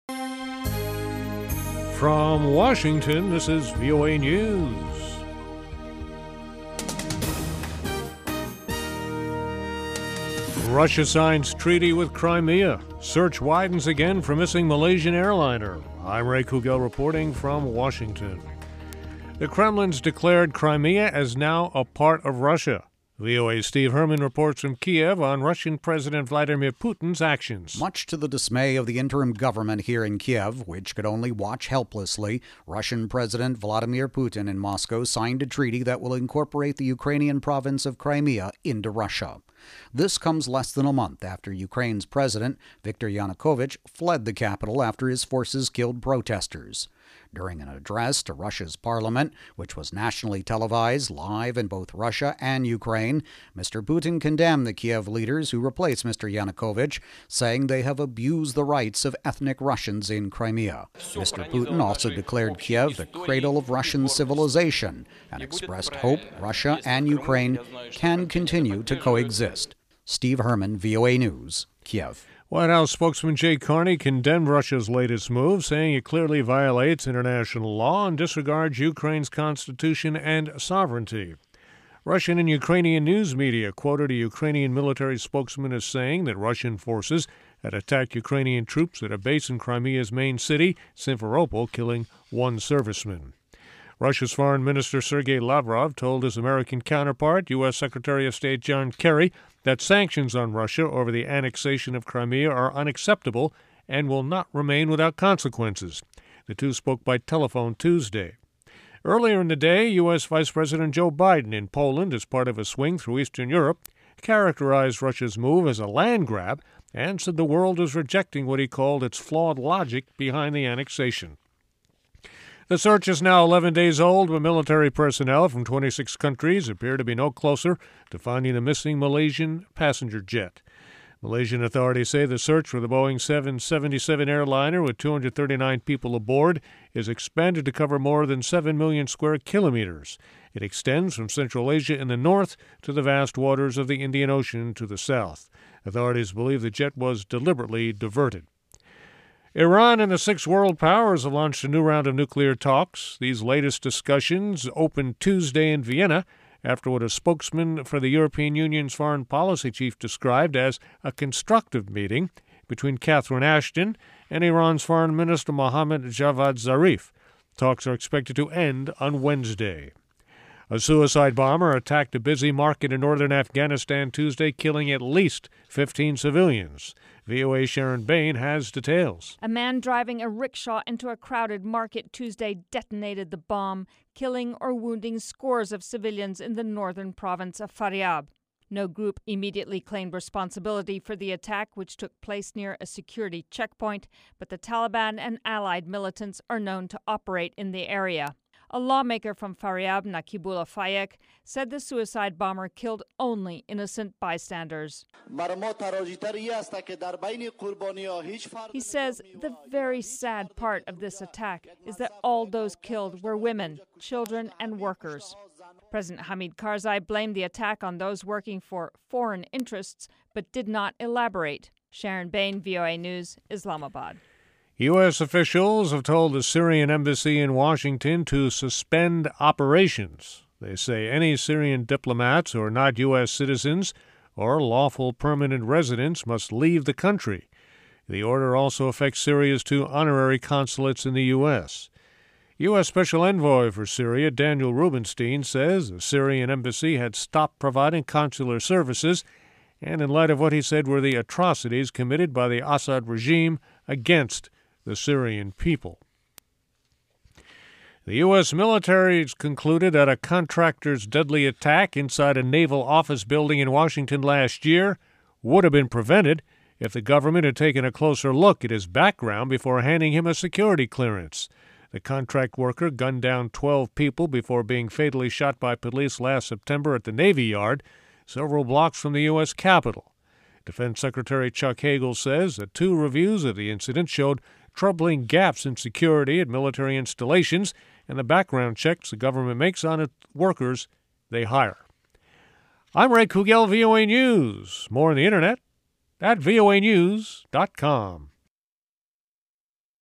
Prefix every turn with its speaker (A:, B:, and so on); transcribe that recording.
A: From Washington, this is VOA News. Russia signs treaty with Crimea. Search widens again for missing Malaysian airliner. I'm Ray Kugel reporting from Washington. The Kremlin's declared Crimea as now a part of Russia. VOA's Steve Herman reports from Kiev on Russian President Vladimir Putin's actions.
B: Much to the dismay of the interim government here in Kiev, which could only watch helplessly, Russian President Vladimir Putin in Moscow signed a treaty that will incorporate the Ukrainian province of Crimea into Russia. This comes less than a month after Ukraine's president, Viktor Yanukovych, fled the capital after his forces killed protesters. During an address to Russia's parliament, which was nationally televised live in both Russia and Ukraine, Mr. Putin condemned the Kiev leaders who replaced Mr. Yanukovych, saying they have abused the rights of ethnic Russians in Crimea. Mr. Putin also declared Kiev the cradle of Russian civilization and expressed hope Russia and Ukraine can continue to coexist. Steve Herman, VOA News, Kiev.
A: White House spokesman Jay Carney condemned Russia's latest move, saying it clearly violates international law and disregards Ukraine's constitution and sovereignty. Russian and Ukrainian news media quoted a Ukrainian military spokesman as saying that Russian forces had attacked Ukrainian troops at a base in Crimea's main city, Simferopol, killing one serviceman. Russia's Foreign Minister Sergei Lavrov told his American counterpart, U.S. Secretary of State John Kerry, that sanctions on Russia over the annexation of Crimea are unacceptable and will not remain without consequences. The two spoke by telephone Tuesday. Earlier in the day, U.S. Vice President Joe Biden in Poland, as part of a swing through Eastern Europe, characterized Russia's move as a land grab and said the world is rejecting what he called its flawed logic behind the annexation. The search is now 11 days old, but military personnel from 26 countries appear to be no closer to finding the missing Malaysian passenger jet. Malaysian authorities say the search for the Boeing 777 airliner with 239 people aboard is expanded to cover more than 7 million square kilometers. It extends from Central Asia in the north to the vast waters of the Indian Ocean to the south. Authorities believe the jet was deliberately diverted. Iran and the six world powers have launched a new round of nuclear talks. These latest discussions opened Tuesday in Vienna after what a spokesman for the European Union's foreign policy chief described as a constructive meeting between Catherine Ashton and Iran's foreign minister Mohammad Javad Zarif. Talks are expected to end on Wednesday. A suicide bomber attacked a busy market in northern Afghanistan Tuesday, killing at least 15 civilians. VOA's Sharon Bain has details.
C: A man driving a rickshaw into a crowded market Tuesday detonated the bomb, killing or wounding scores of civilians in the northern province of Faryab. No group immediately claimed responsibility for the attack, which took place near a security checkpoint, but the Taliban and allied militants are known to operate in the area. A lawmaker from Faryab, Nakibullah Fayek, said the suicide bomber killed only innocent bystanders. He says the very sad part of this attack is that all those killed were women, children, and workers. President Hamid Karzai blamed the attack on those working for foreign interests, but did not elaborate. Sharon Bain, VOA News, Islamabad.
A: U.S. officials have told the Syrian embassy in Washington to suspend operations. They say any Syrian diplomats who are not U.S. citizens or lawful permanent residents must leave the country. The order also affects Syria's two honorary consulates in the U.S. U.S. Special Envoy for Syria, Daniel Rubinstein, says the Syrian embassy had stopped providing consular services, and in light of what he said were the atrocities committed by the Assad regime against the Syrian people. The U.S. military has concluded that a contractor's deadly attack inside a naval office building in Washington last year would have been prevented if the government had taken a closer look at his background before handing him a security clearance. The contract worker gunned down 12 people before being fatally shot by police last September at the Navy Yard, several blocks from the U.S. Capitol. Defense Secretary Chuck Hagel says that 2 reviews of the incident showed troubling gaps in security at military installations and the background checks the government makes on its workers they hire. I'm Ray Kugel, VOA News. More on the internet at voanews.com.